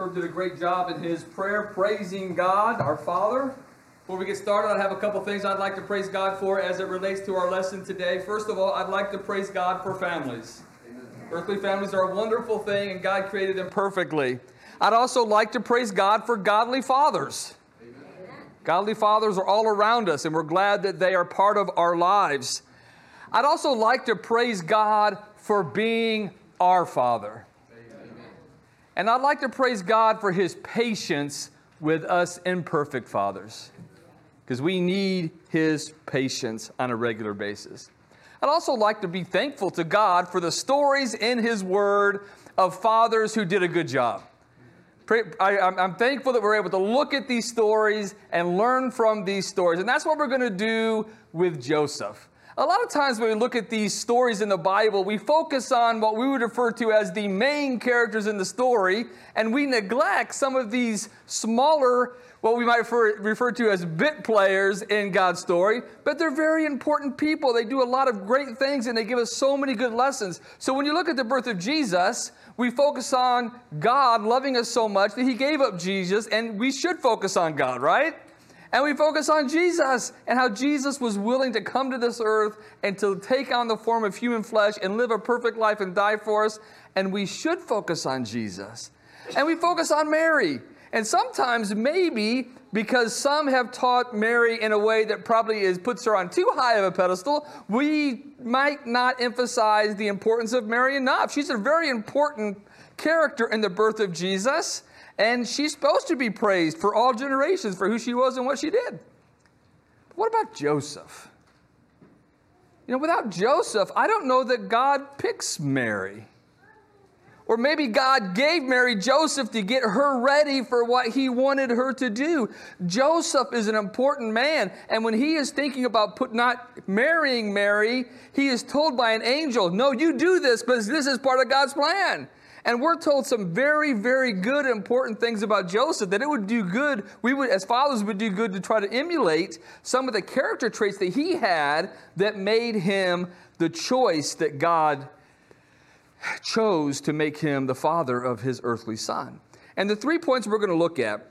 Herb did a great job in his prayer, praising God, our Father. Before we get started, I have a couple things I'd like to praise God for as it relates to our lesson today. First of all, I'd like to praise God for families. Amen. Earthly families are a wonderful thing, and God created them perfectly. I'd also like to praise God for godly fathers. Amen. Godly fathers are all around us, and we're glad that they are part of our lives. I'd also like to praise God for being our Father. And I'd like to praise God for His patience with us imperfect fathers, because we need His patience on a regular basis. I'd also like to be thankful to God for the stories in His Word of fathers who did a good job. I'm thankful that we're able to look at these stories and learn from these stories. And that's what we're going to do with Joseph. A lot of times when we look at these stories in the Bible, we focus on what we would refer to as the main characters in the story, and we neglect some of these smaller, what we might refer to as bit players in God's story, but they're very important people. They do a lot of great things, and they give us so many good lessons. So when you look at the birth of Jesus, we focus on God loving us so much that He gave up Jesus, and we should focus on God, right? And we focus on Jesus and how Jesus was willing to come to this earth and to take on the form of human flesh and live a perfect life and die for us. And we should focus on Jesus. And we focus on Mary. And sometimes maybe because some have taught Mary in a way that probably puts her on too high of a pedestal, we might not emphasize the importance of Mary enough. She's a very important character in the birth of Jesus. And she's supposed to be praised for all generations for who she was and what she did. But what about Joseph? You know, without Joseph, I don't know that God picks Mary. Or maybe God gave Mary Joseph to get her ready for what He wanted her to do. Joseph is an important man. And when he is thinking about not marrying Mary, he is told by an angel, no, you do this because this is part of God's plan. And we're told some very, very good, important things about Joseph, that it would do good, we would, as fathers, would do good to try to emulate some of the character traits that he had that made him the choice that God chose to make him the father of his earthly son. And the 3 points we're going to look at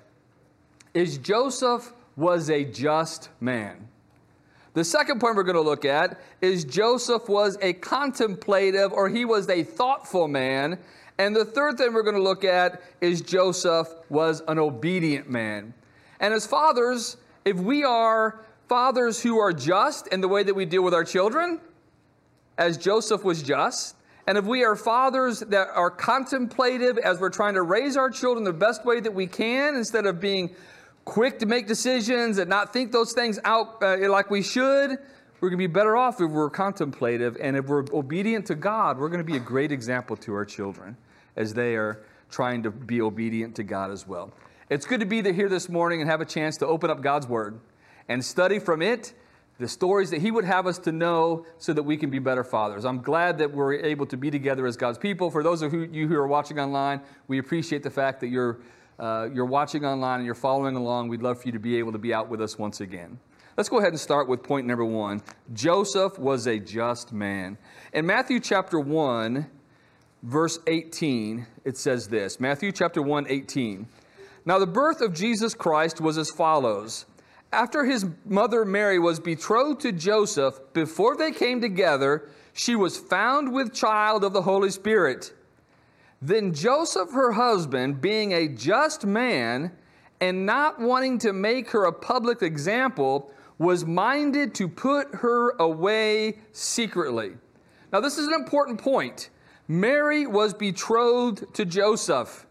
is Joseph was a just man. The second point we're going to look at is Joseph was a contemplative, or he was a thoughtful man. And the third thing we're going to look at is Joseph was an obedient man. And as fathers, if we are fathers who are just in the way that we deal with our children, as Joseph was just, and if we are fathers that are contemplative as we're trying to raise our children the best way that we can, instead of being quick to make decisions and not think those things out like we should, we're going to be better off if we're contemplative, and if we're obedient to God, we're going to be a great example to our children as they are trying to be obedient to God as well. It's good to be here this morning and have a chance to open up God's Word and study from it the stories that He would have us to know so that we can be better fathers. I'm glad that we're able to be together as God's people. For those of you who are watching online, we appreciate the fact that you're watching online and you're following along. We'd love for you to be able to be out with us once again. Let's go ahead and start with point number 1. Joseph was a just man. In Matthew chapter 1, verse 18, it says this. Matthew chapter 1, 18. Now the birth of Jesus Christ was as follows. After his mother Mary was betrothed to Joseph, before they came together, she was found with child of the Holy Spirit. Then Joseph, her husband, being a just man and not wanting to make her a public example, was minded to put her away secretly. Now this is an important point. Mary was betrothed to Joseph.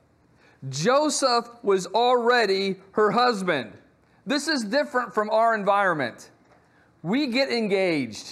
Joseph was already her husband. This is different from our environment. We get engaged.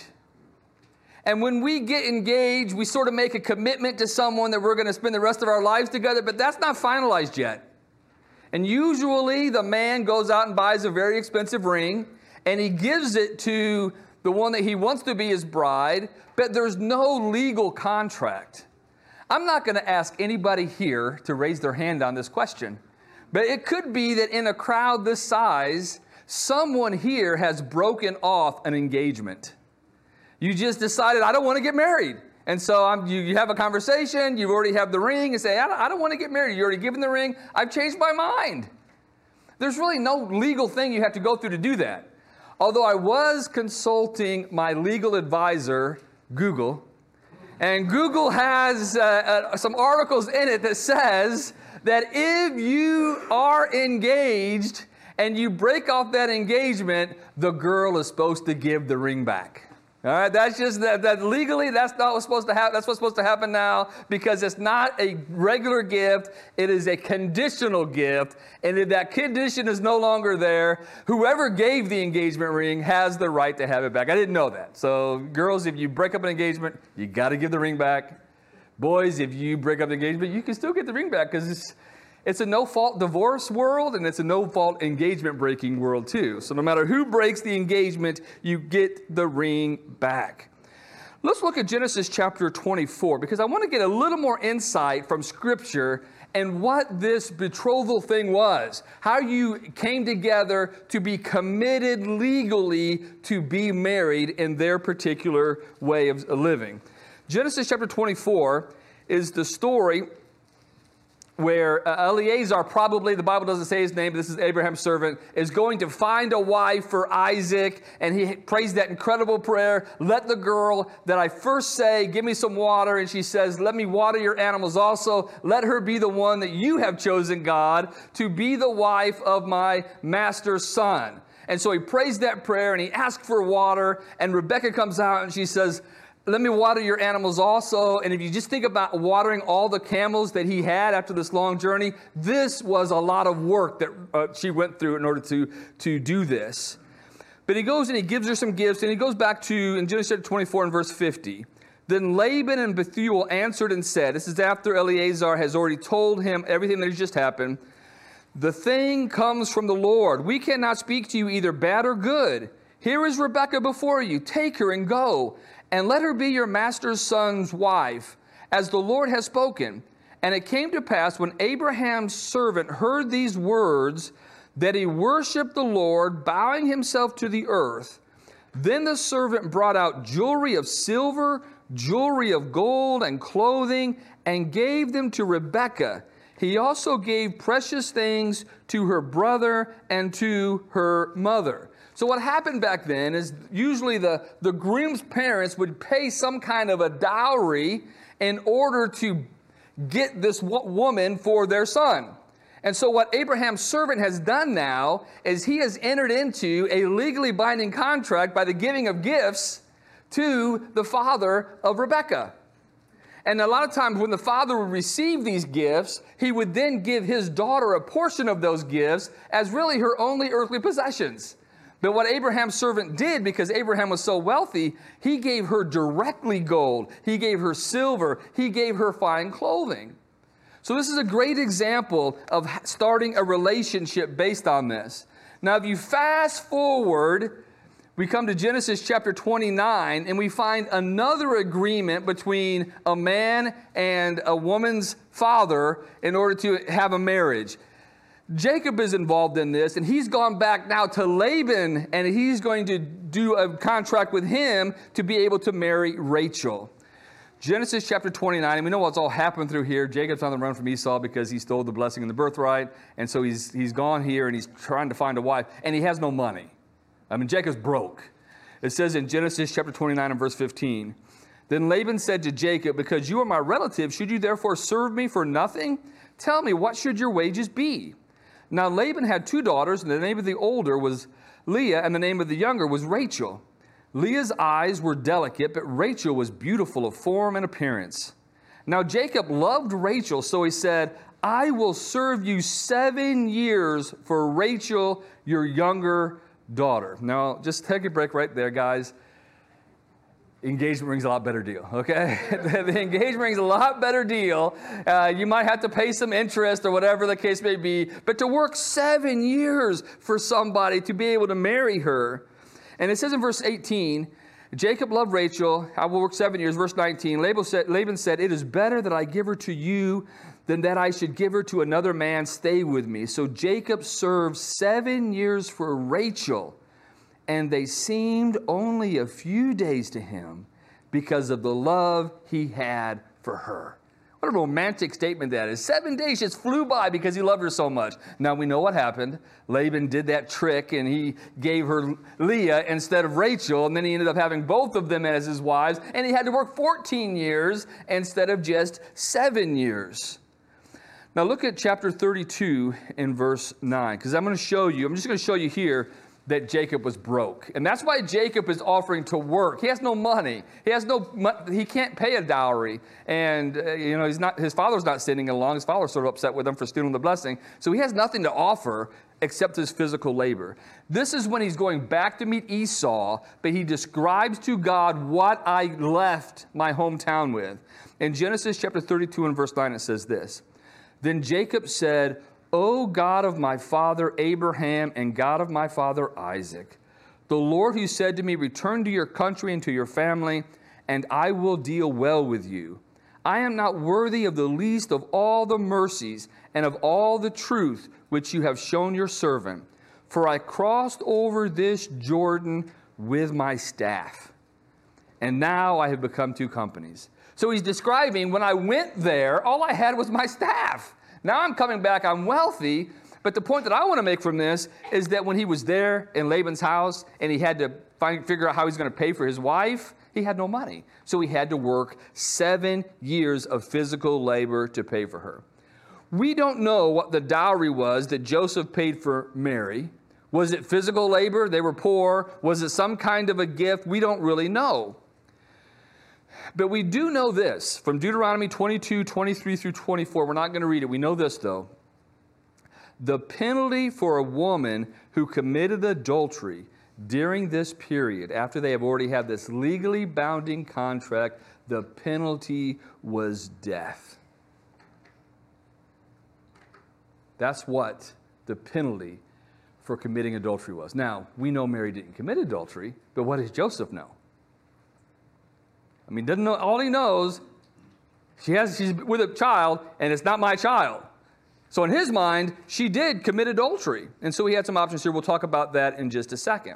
And when we get engaged, we sort of make a commitment to someone that we're going to spend the rest of our lives together, but that's not finalized yet. And usually the man goes out and buys a very expensive ring, and he gives it to the one that he wants to be his bride, but there's no legal contract. I'm not going to ask anybody here to raise their hand on this question, but it could be that in a crowd this size, someone here has broken off an engagement. You just decided, I don't want to get married. And so you have a conversation, you already have the ring, and say, I don't want to get married. You're already given the ring. I've changed my mind. There's really no legal thing you have to go through to do that. Although I was consulting my legal advisor, Google, and Google has some articles in it that says that if you are engaged and you break off that engagement, the girl is supposed to give the ring back. All right, that's just that legally, that's not what's supposed to happen. That's what's supposed to happen now, because it's not a regular gift. It is a conditional gift. And if that condition is no longer there, whoever gave the engagement ring has the right to have it back. I didn't know that. So girls, if you break up an engagement, you got to give the ring back. Boys, if you break up the engagement, you can still get the ring back, because it's a no-fault divorce world, and it's a no-fault engagement-breaking world, too. So no matter who breaks the engagement, you get the ring back. Let's look at Genesis chapter 24, because I want to get a little more insight from Scripture and what this betrothal thing was, how you came together to be committed legally to be married in their particular way of living. Genesis chapter 24 is the story where Eliezer, probably, the Bible doesn't say his name, but this is Abraham's servant, is going to find a wife for Isaac, and he prays that incredible prayer, let the girl that I first say, give me some water, and she says, let me water your animals also, let her be the one that you have chosen, God, to be the wife of my master's son. And so he prays that prayer, and he asks for water, and Rebekah comes out, and she says, let me water your animals also. And if you just think about watering all the camels that he had after this long journey, this was a lot of work that she went through in order to do this. But he goes and he gives her some gifts, and he goes back to, in Genesis 24 and verse 50. Then Laban and Bethuel answered and said, this is after Eliezer has already told him everything that has just happened, the thing comes from the Lord. We cannot speak to you either bad or good. Here is Rebekah before you. Take her and go, and let her be your master's son's wife, as the Lord has spoken. And it came to pass, when Abraham's servant heard these words, that he worshipped the Lord, bowing himself to the earth. Then the servant brought out jewelry of silver, jewelry of gold, and clothing, and gave them to Rebekah. He also gave precious things to her brother and to her mother. So what happened back then is usually the groom's parents would pay some kind of a dowry in order to get this woman for their son. And so what Abraham's servant has done now is he has entered into a legally binding contract by the giving of gifts to the father of Rebekah. And a lot of times when the father would receive these gifts, he would then give his daughter a portion of those gifts as really her only earthly possessions. But what Abraham's servant did, because Abraham was so wealthy, he gave her directly gold. He gave her silver. He gave her fine clothing. So this is a great example of starting a relationship based on this. Now, if you fast forward, we come to Genesis chapter 29, and we find another agreement between a man and a woman's father in order to have a marriage. Jacob is involved in this, and he's gone back now to Laban, and he's going to do a contract with him to be able to marry Rachel. Genesis chapter 29, and we know what's all happened through here. Jacob's on the run from Esau because he stole the blessing and the birthright, and so he's gone here, and he's trying to find a wife, and he has no money. I mean, Jacob's broke. It says in Genesis chapter 29 and verse 15, then Laban said to Jacob, because you are my relative, should you therefore serve me for nothing? Tell me, what should your wages be? Now Laban had two daughters, and the name of the older was Leah, and the name of the younger was Rachel. Leah's eyes were delicate, but Rachel was beautiful of form and appearance. Now Jacob loved Rachel, so he said, I will serve you 7 years for Rachel, your younger daughter. Now, just take a break right there, guys. Engagement ring's a lot better deal, okay? The engagement ring's a lot better deal. You might have to pay some interest or whatever the case may be, but to work 7 years for somebody to be able to marry her. And it says in verse 18, Jacob loved Rachel. I will work 7 years. Verse 19, Laban said, it is better that I give her to you than that I should give her to another man. Stay with me. So Jacob served 7 years for Rachel, and they seemed only a few days to him. because of the love he had for her. What a romantic statement that is. 7 days just flew by because he loved her so much. Now we know what happened. Laban did that trick and he gave her Leah instead of Rachel, and then he ended up having both of them as his wives, and he had to work 14 years instead of just 7 years. Now look at chapter 32 in verse 9, because I'm just going to show you here that Jacob was broke. And that's why Jacob is offering to work. He has no money. He can't pay a dowry. And, his father's not sitting along. His father's sort of upset with him for stealing the blessing. So he has nothing to offer except his physical labor. This is when he's going back to meet Esau, but he describes to God what I left my hometown with. In Genesis chapter 32 and verse 9, it says this: Then Jacob said, O God of my father Abraham and God of my father Isaac, the Lord who said to me, return to your country and to your family, and I will deal well with you. I am not worthy of the least of all the mercies and of all the truth which you have shown your servant, for I crossed over this Jordan with my staff, and now I have become two companies. So he's describing, when I went there, all I had was my staff. Now I'm coming back, I'm wealthy, but the point that I want to make from this is that when he was there in Laban's house and he had to figure out how he's going to pay for his wife, he had no money. So he had to work 7 years of physical labor to pay for her. We don't know what the dowry was that Joseph paid for Mary. Was it physical labor? They were poor. Was it some kind of a gift? We don't really know. But we do know this from Deuteronomy 22, 23 through 24. We're not going to read it. We know this, though. The penalty for a woman who committed adultery during this period, after they have already had this legally bounding contract, the penalty was death. That's what the penalty for committing adultery was. Now, we know Mary didn't commit adultery, but what does Joseph know? I mean, doesn't know, all he knows, she's with a child, and it's not my child. So in his mind, she did commit adultery. And so he had some options here. We'll talk about that in just a second.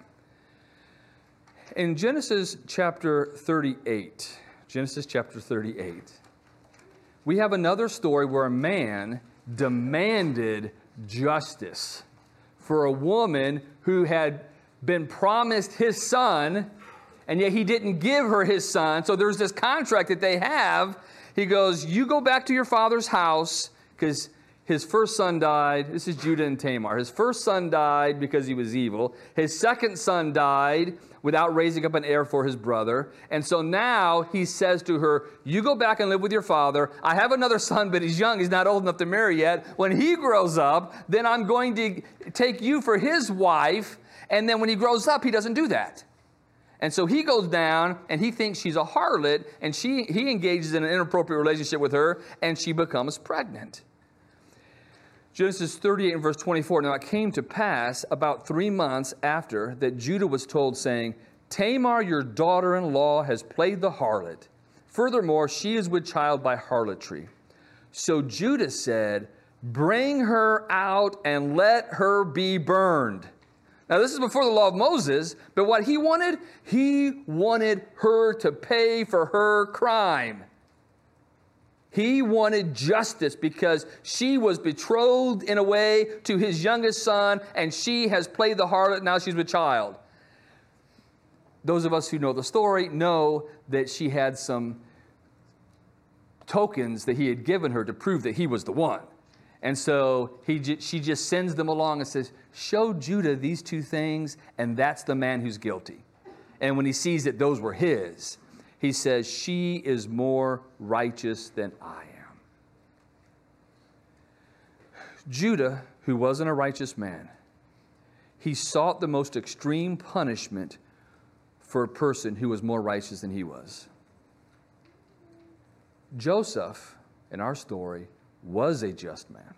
In Genesis chapter 38, we have another story where a man demanded justice for a woman who had been promised his son, and yet he didn't give her his son. So there's this contract that they have. He goes, you go back to your father's house, because his first son died. This is Judah and Tamar. His first son died because he was evil. His second son died without raising up an heir for his brother. And so now he says to her, you go back and live with your father. I have another son, but he's young. He's not old enough to marry yet. When he grows up, then I'm going to take you for his wife. And then when he grows up, he doesn't do that. And so he goes down and he thinks she's a harlot, and he engages in an inappropriate relationship with her, and she becomes pregnant. Genesis 38 and verse 24, now it came to pass about 3 months after that Judah was told, saying, Tamar, your daughter-in-law, has played the harlot. Furthermore, she is with child by harlotry. So Judah said, bring her out and let her be burned. Now this is before the law of Moses, but what he wanted her to pay for her crime. He wanted justice because she was betrothed in a way to his youngest son, and she has played the harlot. Now she's with child. Those of us who know the story know that she had some tokens that he had given her to prove that he was the one. And so she just sends them along and says, show Judah these two things, and that's the man who's guilty. And when he sees that those were his, he says, she is more righteous than I am. Judah, who wasn't a righteous man, he sought the most extreme punishment for a person who was more righteous than he was. Joseph, in our story, was a just man.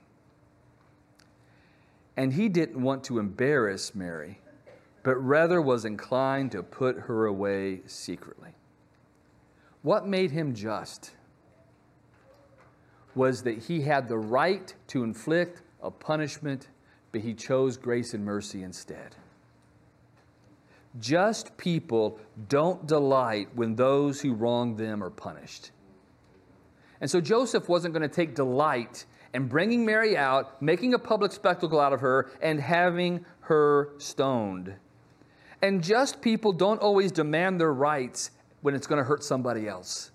And he didn't want to embarrass Mary, but rather was inclined to put her away secretly. What made him just was that he had the right to inflict a punishment, but he chose grace and mercy instead. just people don't delight when those who wrong them are punished. And so Joseph wasn't going to take delight in bringing Mary out, making a public spectacle out of her, and having her stoned. And just people don't always demand their rights when it's going to hurt somebody else.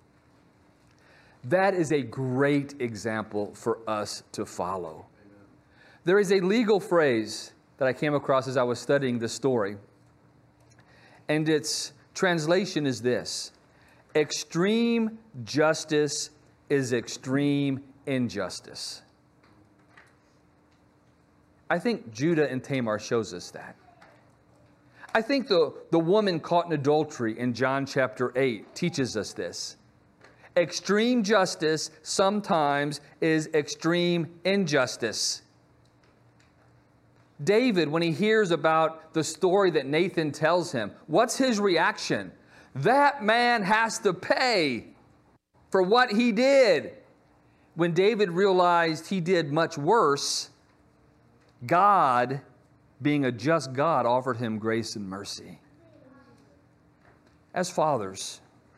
That is a great example for us to follow. There is a legal phrase that I came across as I was studying this story, and its translation is this: extreme justice is extreme injustice. I think Judah and Tamar shows us that. I think the woman caught in adultery in John chapter 8 teaches us this. Extreme justice sometimes is extreme injustice. David, when he hears about the story that Nathan tells him, what's his reaction? That man has to pay for what he did. When David realized he did much worse, God, being a just God, offered him grace and mercy. As fathers,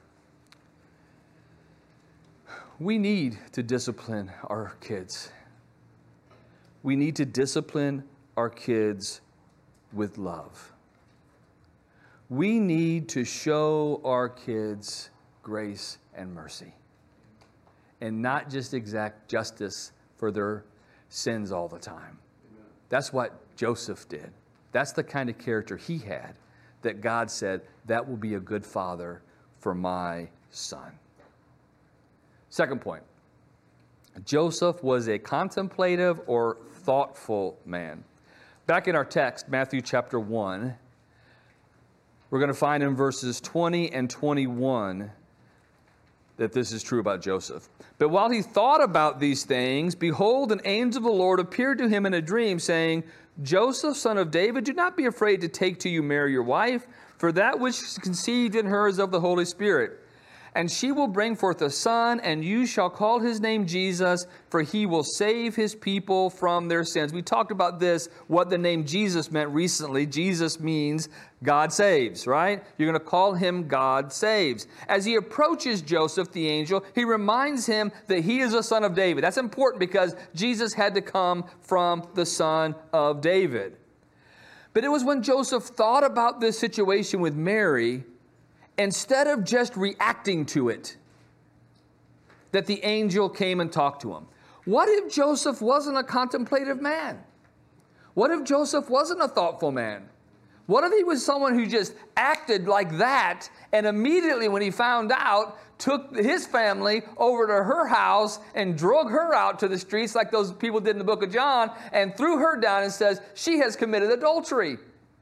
we need to discipline our kids. We need to discipline our kids with love. We need to show our kids grace and mercy, and not just exact justice for their sins all the time. That's what Joseph did. That's the kind of character he had that God said, that will be a good father for my son. Second point, Joseph was a contemplative or thoughtful man. Back in our text, Matthew chapter 1, we're going to find in verses 20 and 21 that this is true about Joseph. But while he thought about these things, behold, an angel of the Lord appeared to him in a dream, saying, Joseph, son of David, do not be afraid to take to you Mary your wife, for that which is conceived in her is of the Holy Spirit. And she will bring forth a son, and you shall call his name Jesus, for he will save his people from their sins. We talked about this, what the name Jesus meant recently. Jesus means God saves, right? You're going to call him God saves. As he approaches Joseph, the angel, he reminds him that he is a son of David. That's important because Jesus had to come from the son of David. But it was when Joseph thought about this situation with Mary, instead of just reacting to it, that the angel came and talked to him. What if Joseph wasn't a contemplative man? What if Joseph wasn't a thoughtful man? What if he was someone who just acted like that, and immediately when he found out, took his family over to her house and drug her out to the streets like those people did in the book of John, and threw her down and says, she has committed adultery?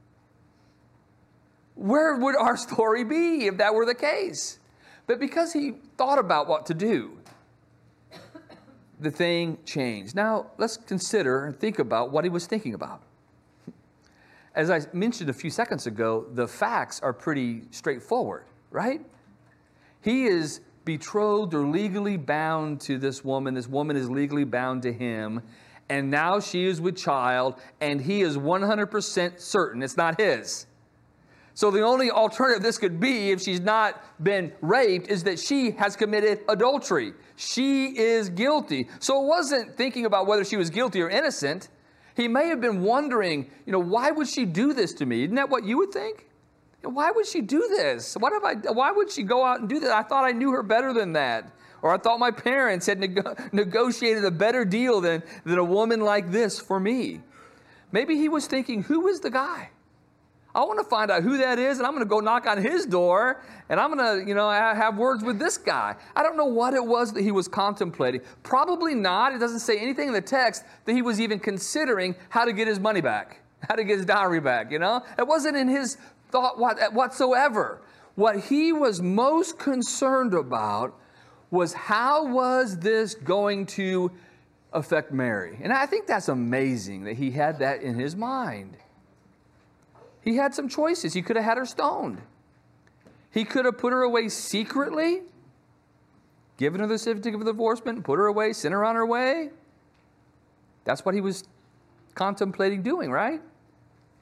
Where would our story be if that were the case? But because he thought about what to do, the thing changed. Now, let's consider and think about what he was thinking about. As I mentioned a few seconds ago, the facts are pretty straightforward, right? He is betrothed or legally bound to this woman. This woman is legally bound to him. And now she is with child, and he is 100% certain it's not his. So the only alternative this could be, if she's not been raped, is that she has committed adultery. She is guilty. So it wasn't thinking about whether she was guilty or innocent. He may have been wondering, why would she do this to me? Isn't that what you would think? Why would she do this? Why would she go out and do that? I thought I knew her better than that. Or I thought my parents had negotiated a better deal than a woman like this for me. Maybe he was thinking, who is the guy? I want to find out who that is, and I'm going to go knock on his door, and I'm going to, have words with this guy. I don't know what it was that he was contemplating. Probably not. It doesn't say anything in the text that he was even considering how to get his money back, how to get his dowry back, It wasn't in his thought whatsoever. What he was most concerned about was how was this going to affect Mary? And I think that's amazing that he had that in his mind. He had some choices. He could have had her stoned. He could have put her away secretly, given her the certificate of divorcement, put her away, sent her on her way. That's what he was contemplating doing, right?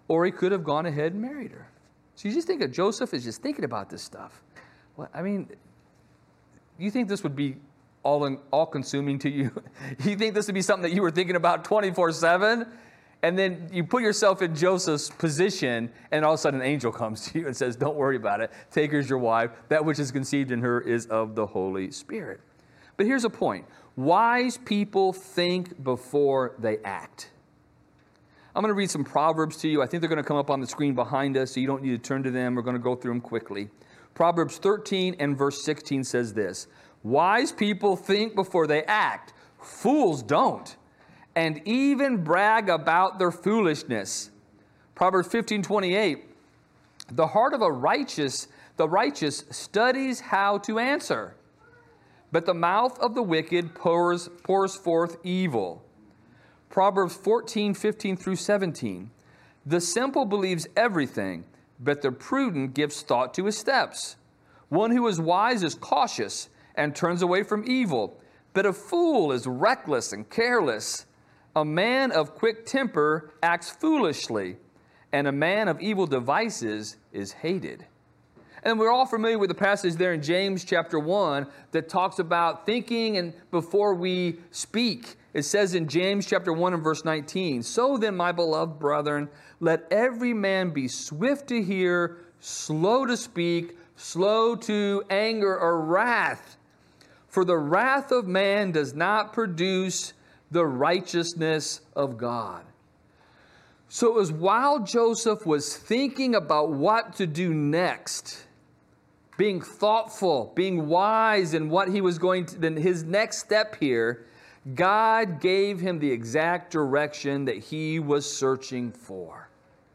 or he could have gone ahead and married her. So you just think that Joseph is just thinking about this stuff. Well, I mean, you think this would be all-consuming to you? You think this would be something that you were thinking about 24/7? And then you put yourself in Joseph's position, and all of a sudden an angel comes to you and says, don't worry about it. Take her as your wife. That which is conceived in her is of the Holy Spirit. But here's a point. Wise people think before they act. I'm going to read some Proverbs to you. I think they're going to come up on the screen behind us, so you don't need to turn to them. We're going to go through them quickly. Proverbs 13 and verse 16 says this, wise people think before they act. Fools don't, and even brag about their foolishness. Proverbs 15:28, the heart of the righteous studies how to answer, but the mouth of the wicked pours forth evil. Proverbs 14:15 through 17, the simple believes everything, but the prudent gives thought to his steps. One who is wise is cautious and turns away from evil, but a fool is reckless and careless. A man of quick temper acts foolishly, and a man of evil devices is hated. And we're all familiar with the passage there in James chapter 1 that talks about thinking and before we speak. It says in James chapter 1 and verse 19, so then, my beloved brethren, let every man be swift to hear, slow to speak, slow to anger or wrath. For the wrath of man does not produce the righteousness of God. So it was while Joseph was thinking about what to do next, being thoughtful, being wise in what he was going to, then his next step here, God gave him the exact direction that he was searching for.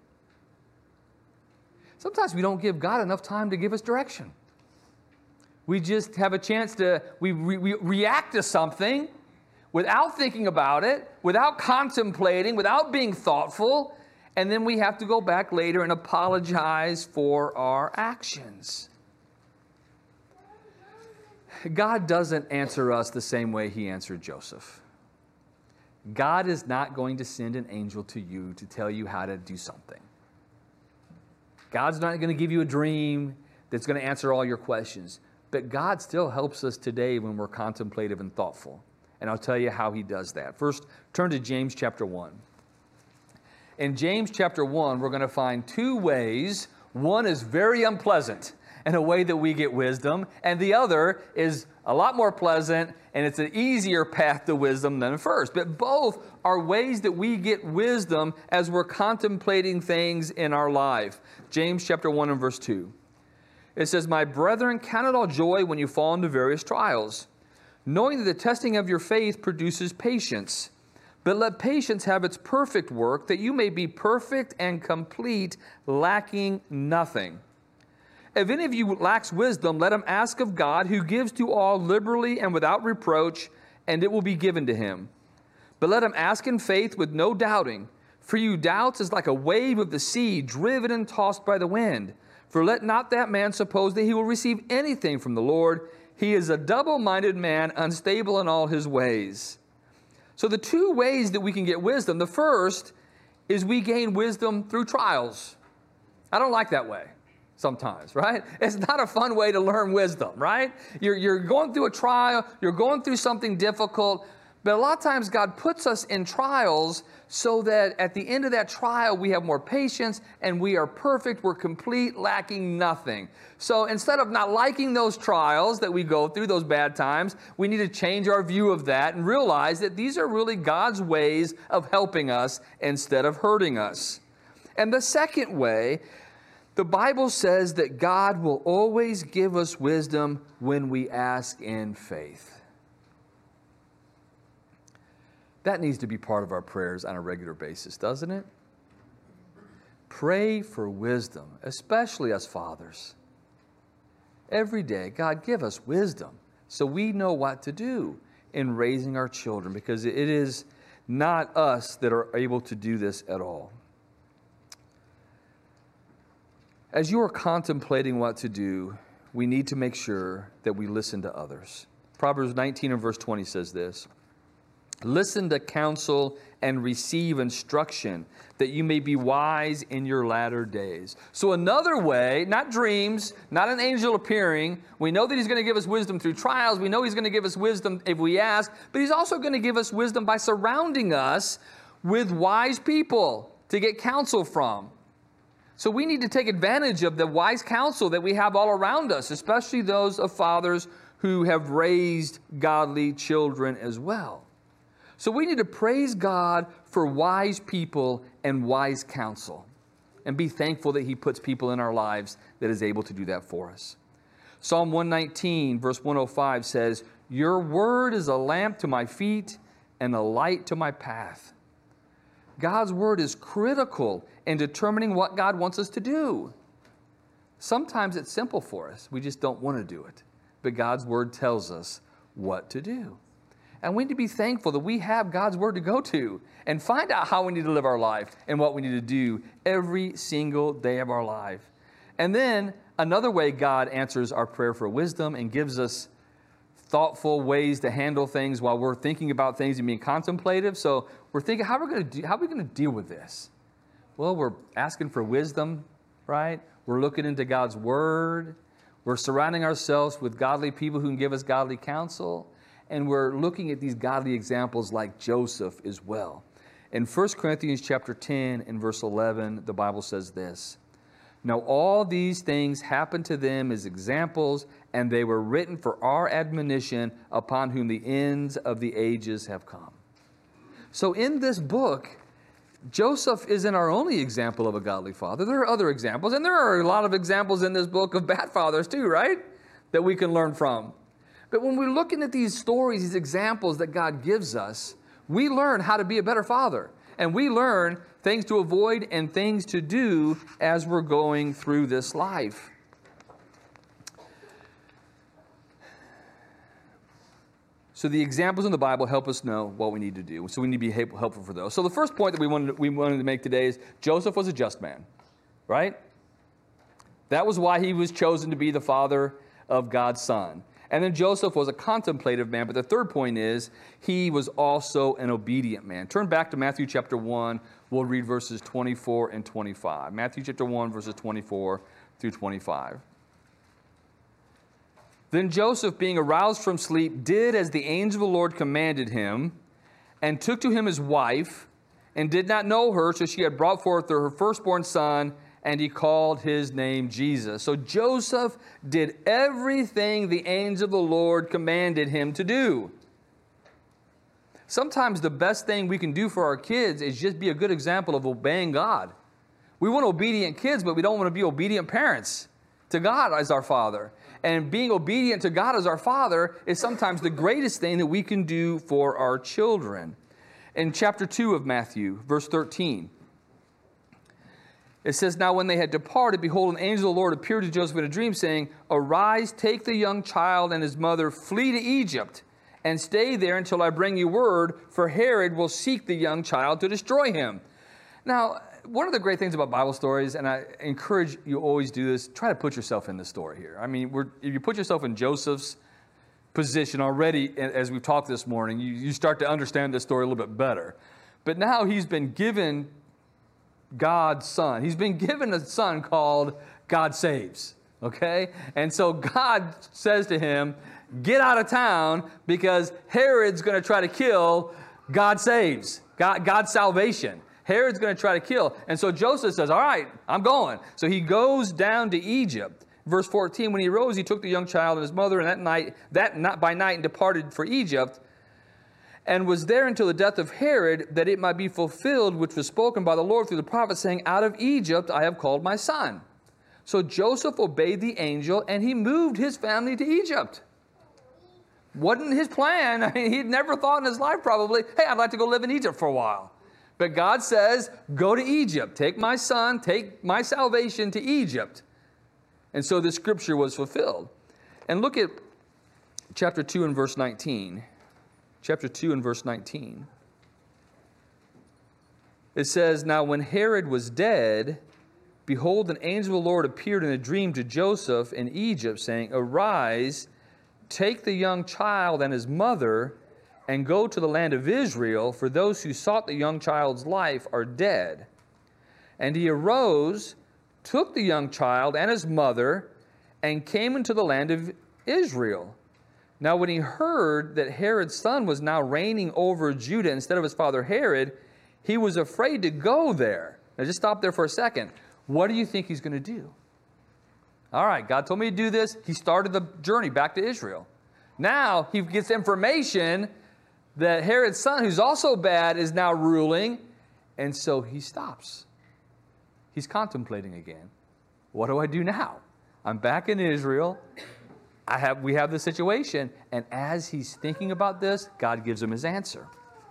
Sometimes we don't give God enough time to give us direction. We just have a chance to, we react to something without thinking about it, without contemplating, without being thoughtful, and then we have to go back later and apologize for our actions. God doesn't answer us the same way he answered Joseph. God is not going to send an angel to you to tell you how to do something. God's not going to give you a dream that's going to answer all your questions. But God still helps us today when we're contemplative and thoughtful. And I'll tell you how he does that. First, turn to James chapter 1. In James chapter 1, we're going to find two ways. One is very unpleasant and a way that we get wisdom, and the other is a lot more pleasant, and it's an easier path to wisdom than first. But both are ways that we get wisdom as we're contemplating things in our life. James chapter 1 and verse 2. It says, my brethren, count it all joy when you fall into various trials, knowing that the testing of your faith produces patience. But let patience have its perfect work, that you may be perfect and complete, lacking nothing. If any of you lacks wisdom, let him ask of God, who gives to all liberally and without reproach, and it will be given to him. But let him ask in faith with no doubting. For you doubts is like a wave of the sea, driven and tossed by the wind. For let not that man suppose that he will receive anything from the Lord. He is a double-minded man, unstable in all his ways. So the two ways that we can get wisdom, the first is we gain wisdom through trials. I don't like that way sometimes, right? It's not a fun way to learn wisdom, right? You're going through a trial, you're going through something difficult, but a lot of times God puts us in trials so that at the end of that trial, we have more patience and we are perfect, we're complete, lacking nothing. So instead of not liking those trials that we go through, those bad times, we need to change our view of that and realize that these are really God's ways of helping us instead of hurting us. And the second way, the Bible says that God will always give us wisdom when we ask in faith. That needs to be part of our prayers on a regular basis, doesn't it? Pray for wisdom, especially us fathers. Every day, God, give us wisdom so we know what to do in raising our children, because it is not us that are able to do this at all. As you are contemplating what to do, we need to make sure that we listen to others. Proverbs 19 and verse 20 says this, Listen to counsel and receive instruction, that you may be wise in your latter days. So another way, not dreams, not an angel appearing. We know that he's going to give us wisdom through trials. We know he's going to give us wisdom if we ask. But he's also going to give us wisdom by surrounding us with wise people to get counsel from. So we need to take advantage of the wise counsel that we have all around us, especially those of fathers who have raised godly children as well. So we need to praise God for wise people and wise counsel, and be thankful that he puts people in our lives that is able to do that for us. Psalm 119, verse 105 says, "Your word is a lamp to my feet and a light to my path." God's word is critical in determining what God wants us to do. Sometimes it's simple for us. We just don't want to do it. But God's word tells us what to do. And we need to be thankful that we have God's word to go to and find out how we need to live our life and what we need to do every single day of our life. And then another way God answers our prayer for wisdom and gives us thoughtful ways to handle things while we're thinking about things and being contemplative. So we're thinking, how are we going to deal with this? Well, we're asking for wisdom, right? We're looking into God's word. We're surrounding ourselves with godly people who can give us godly counsel. And we're looking at these godly examples like Joseph as well. In 1 Corinthians chapter 10 and verse 11, the Bible says this, "Now all these things happened to them as examples, and they were written for our admonition, upon whom the ends of the ages have come." So in this book, Joseph isn't our only example of a godly father. There are other examples, and there are a lot of examples in this book of bad fathers too, right? That we can learn from. But when we're looking at these stories, these examples that God gives us, we learn how to be a better father. And we learn things to avoid and things to do as we're going through this life. So the examples in the Bible help us know what we need to do. So we need to be helpful for those. So the first point that we wanted to make today is Joseph was a just man, right? That was why he was chosen to be the father of God's son. And then Joseph was a contemplative man. But the third point is he was also an obedient man. Turn back to Matthew chapter 1. We'll read verses 24 and 25. Matthew chapter 1, verses 24 through 25. "Then Joseph, being aroused from sleep, did as the angel of the Lord commanded him, and took to him his wife, and did not know her, so she had brought forth her firstborn son, and he called his name Jesus." So Joseph did everything the angel of the Lord commanded him to do. Sometimes the best thing we can do for our kids is just be a good example of obeying God. We want obedient kids, but we don't want to be obedient parents to God as our Father. And being obedient to God as our Father is sometimes the greatest thing that we can do for our children. In chapter 2 of Matthew, verse 13, it says, "Now when they had departed, behold, an angel of the Lord appeared to Joseph in a dream, saying, 'Arise, take the young child and his mother, flee to Egypt, and stay there until I bring you word, for Herod will seek the young child to destroy him.'" Now, one of the great things about Bible stories, and I encourage you always do this, try to put yourself in the story here. I mean, if you put yourself in Joseph's position already, as we've talked this morning, you start to understand this story a little bit better. But now he's been given God's son. He's been given a son called God Saves, okay? And so God says to him, get out of town because Herod's going to try to kill God Saves, God's salvation. Herod's going to try to kill. And so Joseph says, all right, I'm going. So he goes down to Egypt. Verse 14, when he arose, he took the young child and his mother and by night and departed for Egypt, and was there until the death of Herod, that it might be fulfilled, which was spoken by the Lord through the prophet, saying, out of Egypt I have called my son. So Joseph obeyed the angel, and he moved his family to Egypt. Wasn't his plan. I mean, he'd never thought in his life probably, hey, I'd like to go live in Egypt for a while. But God says, go to Egypt. Take my son, take my salvation to Egypt. And so the scripture was fulfilled. And look at chapter 2 and verse 19. Chapter 2 and verse 19. It says, now when Herod was dead, behold, an angel of the Lord appeared in a dream to Joseph in Egypt, saying, arise, take the young child and his mother, and go to the land of Israel, for those who sought the young child's life are dead. And he arose, took the young child and his mother, and came into the land of Israel. Now when he heard that Herod's son was now reigning over Judah instead of his father Herod, he was afraid to go there. Now just stop there for a second. What do you think he's going to do? All right, God told me to do this. He started the journey back to Israel. Now he gets information that Herod's son, who's also bad, is now ruling, and so he stops. He's contemplating again. What do I do now? I'm back in Israel. We have the situation. And as he's thinking about this, God gives him his answer.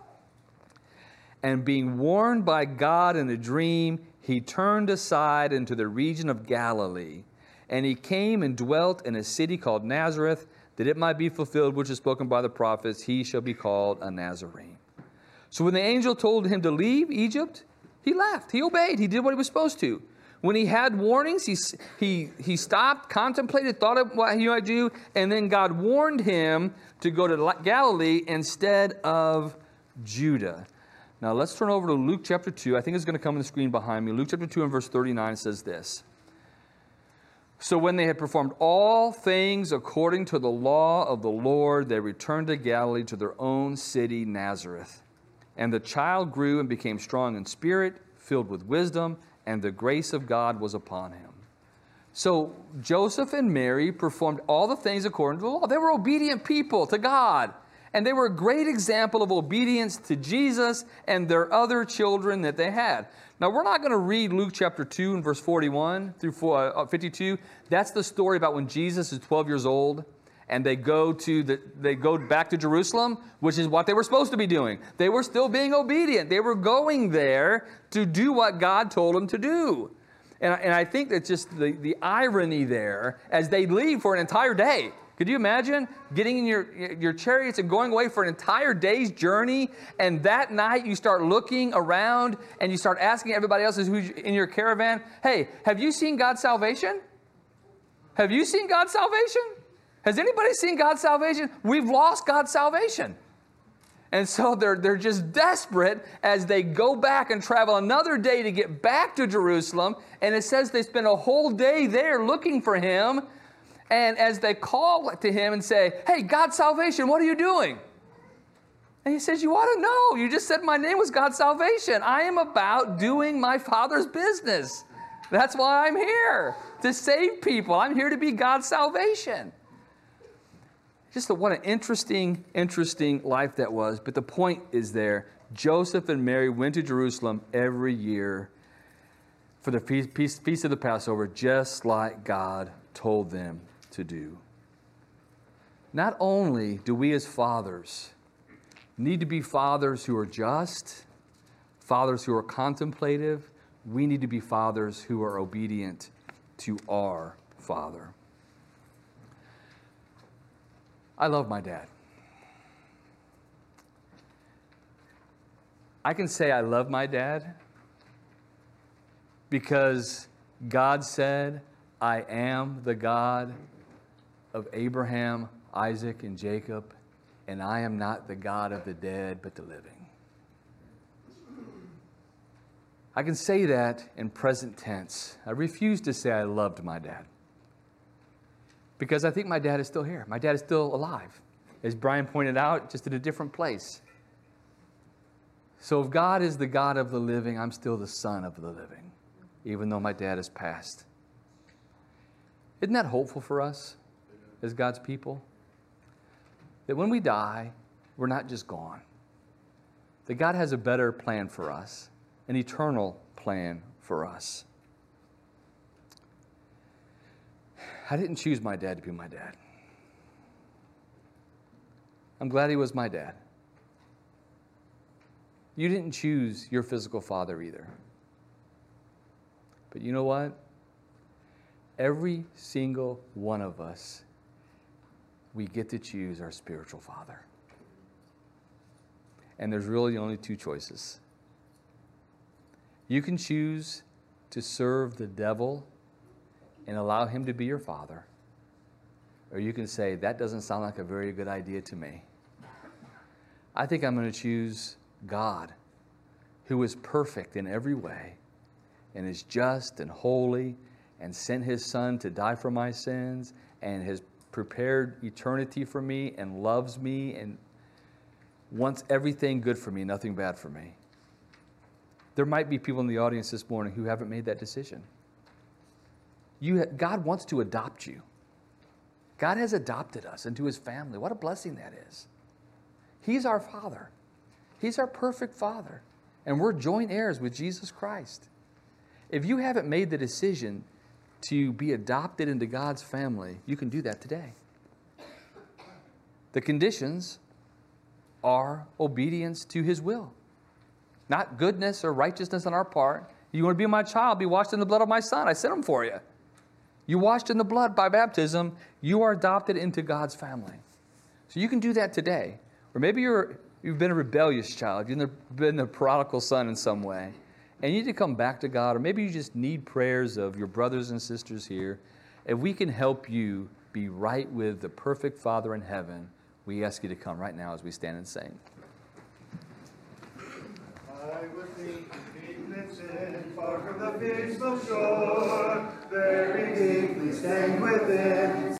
And being warned by God in a dream, he turned aside into the region of Galilee. And he came and dwelt in a city called Nazareth, that it might be fulfilled which is spoken by the prophets, he shall be called a Nazarene. So when the angel told him to leave Egypt, he left. He obeyed. He did what he was supposed to. When he had warnings, he stopped, contemplated, thought of what he might do, and then God warned him to go to Galilee instead of Judah. Now let's turn over to Luke chapter 2. I think it's going to come on the screen behind me. Luke chapter 2 and verse 39 says this. So when they had performed all things according to the law of the Lord, they returned to Galilee to their own city, Nazareth. And the child grew and became strong in spirit, filled with wisdom, and the grace of God was upon him. So Joseph and Mary performed all the things according to the law. They were obedient people to God. And they were a great example of obedience to Jesus and their other children that they had. Now, we're not going to read Luke chapter 2 and verse 41 through 52. That's the story about when Jesus is 12 years old and they go back to Jerusalem, which is what they were supposed to be doing. They were still being obedient. They were going there to do what God told them to do. And I think that's just the irony there as they leave for an entire day. Could you imagine getting in your chariots and going away for an entire day's journey, and that night you start looking around and you start asking everybody else who's in your caravan, hey, have you seen God's salvation? Have you seen God's salvation? Has anybody seen God's salvation? We've lost God's salvation. And so they're just desperate as they go back and travel another day to get back to Jerusalem, and it says they spend a whole day there looking for him. And as they call to him and say, hey, God's salvation, what are you doing? And he says, you ought to know. You just said my name was God's salvation. I am about doing my Father's business. That's why I'm here, to save people. I'm here to be God's salvation. Just what an interesting life that was. But the point is there. Joseph and Mary went to Jerusalem every year for the feast of the Passover, just like God told them to do. Not only do we as fathers need to be fathers who are just, fathers who are contemplative, we need to be fathers who are obedient to our Father. I love my dad. I can say I love my dad because God said, I am the God of Abraham, Isaac, and Jacob, and I am not the God of the dead, but the living. I can say that in present tense. I refuse to say I loved my dad because I think my dad is still here. My dad is still alive. As Brian pointed out, just in a different place. So if God is the God of the living, I'm still the son of the living, even though my dad has passed. Isn't that hopeful for us as God's people? That when we die, we're not just gone. That God has a better plan for us, an eternal plan for us. I didn't choose my dad to be my dad. I'm glad he was my dad. You didn't choose your physical father either. But you know what? Every single one of us, we get to choose our spiritual father. And there's really only two choices. You can choose to serve the devil and allow him to be your father. Or you can say, that doesn't sound like a very good idea to me. I think I'm going to choose God, who is perfect in every way and is just and holy and sent his Son to die for my sins and has prepared eternity for me and loves me and wants everything good for me, nothing bad for me. There might be people in the audience this morning who haven't made that decision. God wants to adopt you. God has adopted us into his family. What a blessing that is. He's our Father. He's our perfect Father. And we're joint heirs with Jesus Christ. If you haven't made the decision to be adopted into God's family, you can do that today. The conditions are obedience to his will, not goodness or righteousness on our part. You want to be my child, be washed in the blood of my Son. I sent him for you. You washed in the blood by baptism. You are adopted into God's family. So you can do that today. Or maybe you've been a rebellious child. You've been the prodigal son in some way. And you need to come back to God. Or maybe you just need prayers of your brothers and sisters here. If we can help you be right with the perfect Father in heaven, we ask you to come right now as we stand and sing. I would think deep sin, far from the peaceful shore, very deeply stained within.